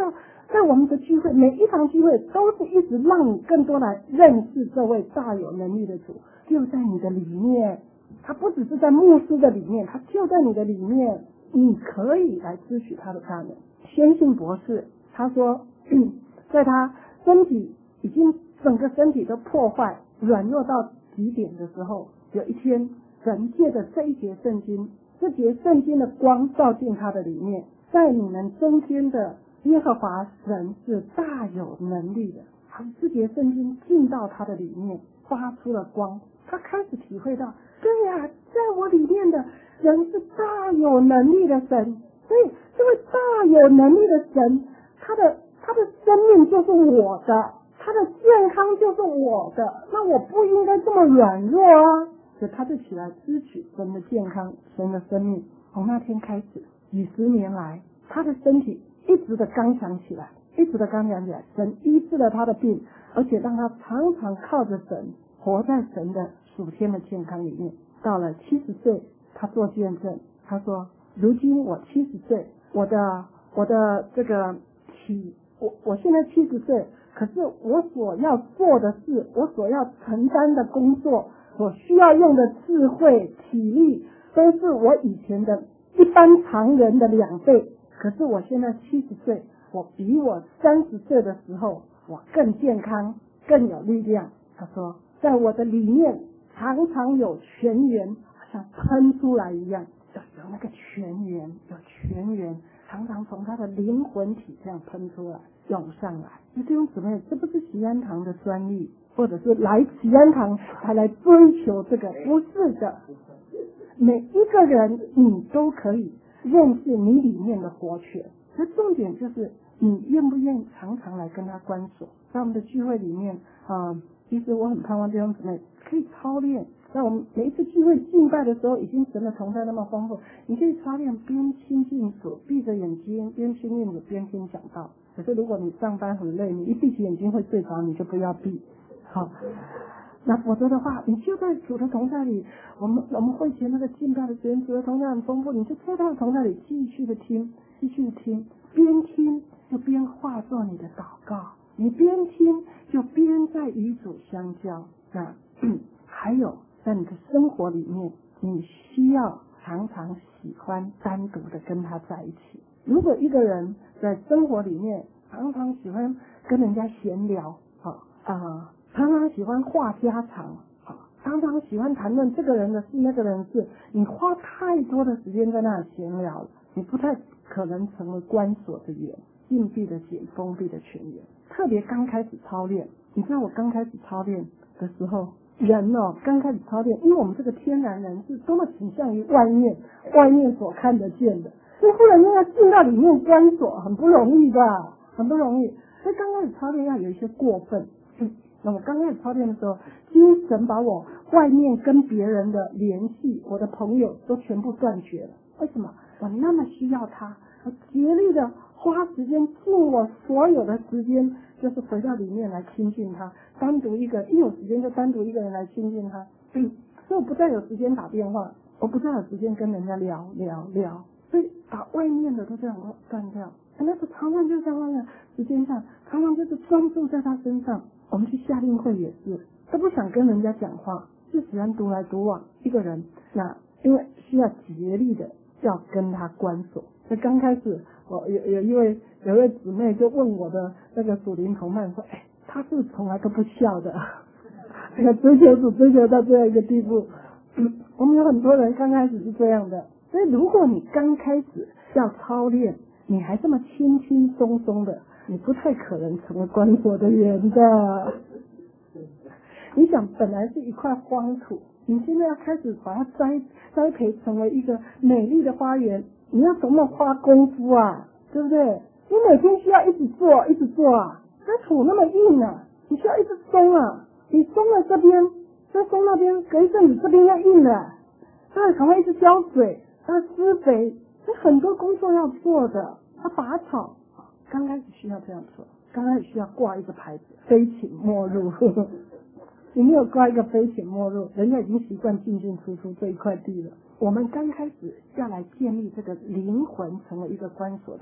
在我们的聚会，每一场聚会都是一直让你更多来认识这位大有能力的主，就在你的里面。他不只是在牧师的里面，他就在你的里面，你可以来支取他的大能。宣信博士他说，嗯、在他身体已经整个身体都破坏软弱到极点的时候，有一天神借着这一节圣经，这节圣经的光照进他的里面，在你们中间的耶和华神是大有能力的。他这节圣经进到他的里面，发出了光，他开始体会到，对呀、啊，在我里面的人是大有能力的神，所以这位大有能力的神，他的他的生命就是我的，他的健康就是我的，那我不应该这么软弱啊！所以他就起来支取神的健康，神的生命。从那天开始，几十年来，他的身体一直的刚强起来，一直的刚强起来。神医治了他的病，而且让他常常靠着神，活在神的属天的健康里面。到了七十岁，他做见证，他说：“如今我七十岁，我的我的这个体，我我现在七十岁，可是我所要做的事，我所要承担的工作，所需要用的智慧、体力，都是我以前的一般常人的两倍。可是我现在七十岁，我比我三十岁的时候，我更健康，更有力量。”他说，在我的里面常常有泉源，好像喷出来一样，有那个泉源，有泉源，常常从他的灵魂体这样喷出来，涌上来。那弟兄姊妹，这不是喜安堂的专利，或者是来喜安堂才来追求这个，不是的。每一个人你都可以认识你里面的活泉，那重点就是你愿不愿意常常来跟他关锁。在我们的聚会里面啊、呃，其实我很盼望弟兄姊妹可以操练，在我们每一次聚会敬拜的时候，已经神的同在那么丰富，你可以操练边亲近主，闭着眼睛边亲近主边听讲道。可是如果你上班很累，你一闭起眼睛会睡着，你就不要闭。好，那否则的话，你就在主的同在里，我们我们会前那个敬拜的时间，主的同在很丰富，你就在他的同在里继续的听，继续的听，边听就边化作你的祷告，你边听就边在与主相交。那、嗯、还有在你的生活里面，你需要常常喜欢单独的跟他在一起。如果一个人在生活里面常常喜欢跟人家闲聊，啊啊。常常喜欢话家常，常常喜欢谈论这个人的事那个人的事，你花太多的时间在那里闲聊了，你不太可能成为关锁的园，禁闭的茧，封闭的泉源。特别刚开始操练，你知道我刚开始操练的时候，人哦刚开始操练，因为我们这个天然人是多么倾向于外面外面所看得见的，所以忽然间要进到里面关锁，很不容易的，很不容易。所以刚开始操练要有一些过分。嗯那我刚开始操练的时候，精神把我外面跟别人的联系，我的朋友都全部断绝了。为什么？我那么需要他，我竭力的花时间，尽我所有的时间，就是回到里面来亲近他，单独一个，一有时间就单独一个人来亲近他。嗯，所以我不再有时间打电话，我不再有时间跟人家聊聊聊，所以把外面的都这样断掉。那个常常就在外面时间上，常常就是专注在他身上。我们去夏令会也是，都不想跟人家讲话，就喜欢独来独往一个人。那因为需要竭力的要跟他关锁。那刚开始，我有有一位有一位姊妹就问我的那个属灵同伴说：“哎，他是从来都不笑的，这个追求主追求到这样一个地步。”嗯，我们有很多人刚开始是这样的，所以如果你刚开始要操练，你还这么轻轻松松的，你不太可能成为关锁的人的。你想，本来是一块荒土，你现在要开始把它栽栽培成为一个美丽的花园，你要多么花功夫啊，对不对？你每天需要一直做，一直做啊。那土那么硬啊，你需要一直松啊。你松了这边，再松那边，隔一阵子这边要硬了，那赶快一直浇水，要施肥，有很多工作要做的。要拔草。刚开始需要这样做，刚开始需要挂一个牌子，非请莫入。你没有挂一个非请莫入，人家已经习惯进进出出这一块地了。我们刚开始要来建立这个灵魂成为一个关锁的人，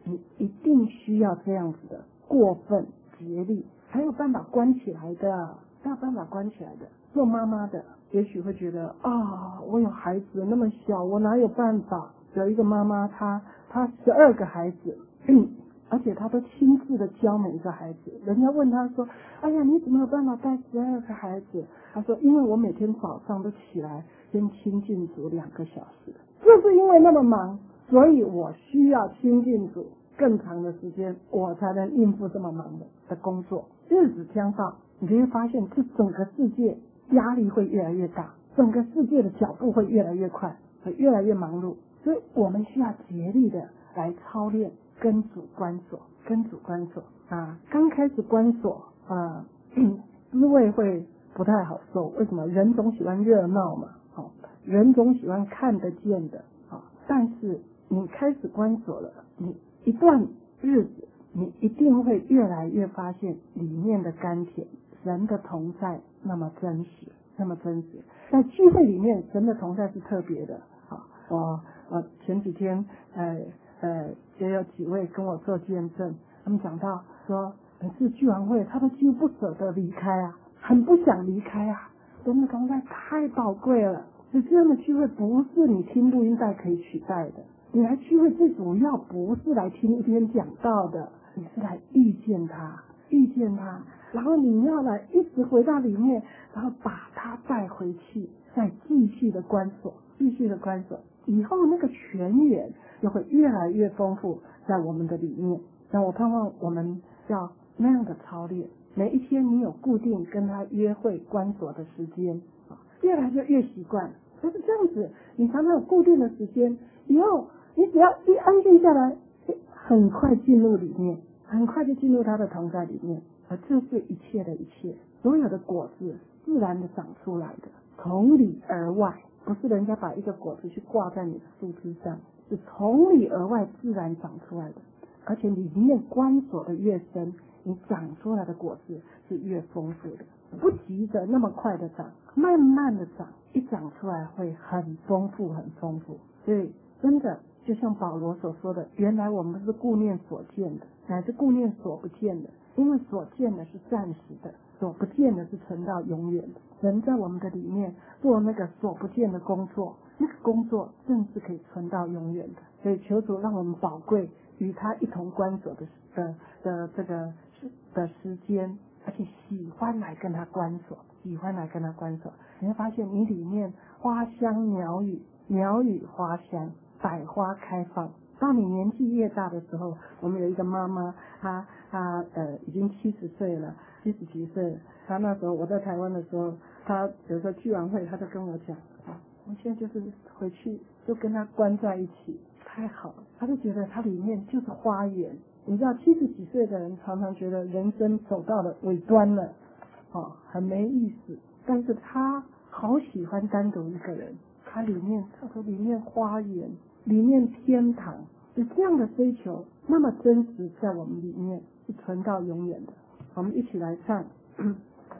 你一定需要这样子的过分竭力，才有办法关起来的，才有办法关起来的。做妈妈的也许会觉得啊，我有孩子那么小，我哪有办法？有一个妈妈，她她十二个孩子，嗯，而且她都亲自的教每一个孩子。人家问她说：“哎呀，你怎么有办法带十二个孩子？”她说：“因为我每天早上都起来先亲近主两个小时，就是因为那么忙，所以我需要亲近主更长的时间，我才能应付这么忙的的工作。日子将到，你就会发现，这整个世界压力会越来越大，整个世界的脚步会越来越快，会越来越忙碌。所以我们需要竭力的来操练跟主关锁，跟主关锁啊！刚开始关锁啊，滋味会不太好受。为什么？人总喜欢热闹嘛，好、哦，人总喜欢看得见的啊、哦。但是你开始关锁了，你一段日子，你一定会越来越发现里面的甘甜，神的同在那么真实，那么真实。在聚会里面，神的同在是特别的。好，我我前几天呃呃也有几位跟我做见证，他们讲到说，每次聚完会，他们几乎不舍得离开啊，很不想离开啊。神的同在太宝贵了，所以这样的聚会不是你听录音带可以取代的。你来聚会最主要不是来听一篇讲道的，你是来遇见他，遇见他，然后你要来一直回到里面，然后把他带回去，再继续的关锁，继续的关锁，以后那个泉源就会越来越丰富在我们的里面。那我盼望我们要那样的操练，每一天你有固定跟他约会关锁的时间，越来就越习惯。就是这样子，你常常有固定的时间，以后你只要一安静下来，很快进入里面，很快就进入他的同在里面。而这是一切的一切，所有的果子自然的长出来的，从里而外，不是人家把一个果子去挂在你的树枝上，是从里而外自然长出来的。而且里面关锁的越深，你长出来的果子是越丰富的，不急着那么快的长，慢慢的长，一长出来会很丰富很丰富。所以真的就像保罗所说的，原来我们是顾念所见的，乃是顾念所不见的，因为所见的是暂时的，所不见的是存到永远的。人在我们的里面做那个所不见的工作，那个工作正是可以存到永远的。所以求主让我们宝贵与他一同关锁的的的这个的时间，而且喜欢来跟他关锁，喜欢来跟他关锁。你会发现你里面花香鸟语，鸟语花香，百花开放。到你年纪越大的时候，我们有一个妈妈，她她呃已经七十岁了，七十几岁了。她那时候我在台湾的时候，她有时候聚完会，她就跟我讲啊，我现在就是回去就跟她关在一起，太好了。她就觉得她里面就是花园。你知道七十几岁的人常常觉得人生走到了尾端了，哦，很没意思。但是她好喜欢单独一个人，她里面她说里面花园。里面天堂有这样的追求，那么真实在我们里面是存到永远的。我们一起来唱，嗯，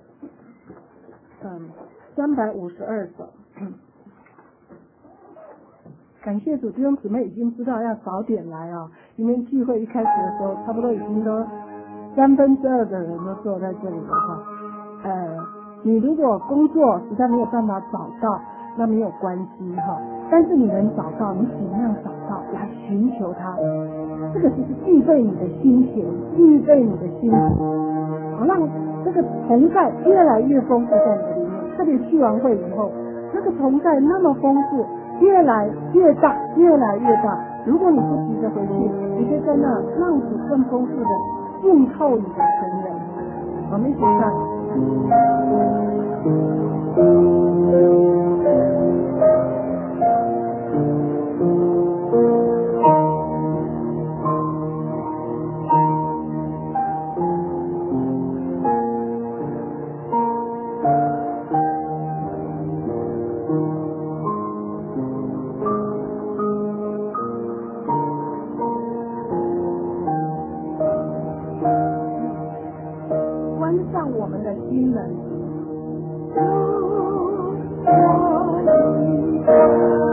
三百五十二首。感谢主，弟兄姊妹已经知道要早点来啊、哦！今天聚会一开始的时候，差不多已经都三分之二的人都坐在这里了哈。呃，你如果工作实在没有办法找到，那没有关系哈。但是你能找到，你尽量找到来寻求他，这个就是具备你的心情，具备你的心情，好让这个同在越来越丰富在你的里面。特别聚完会以后，那个同在那么丰富，越来越大，越来越大。如果你不急着回去，你可以在那让主更丰富的浸透你的全人。我们一起唱。关上我们的心门。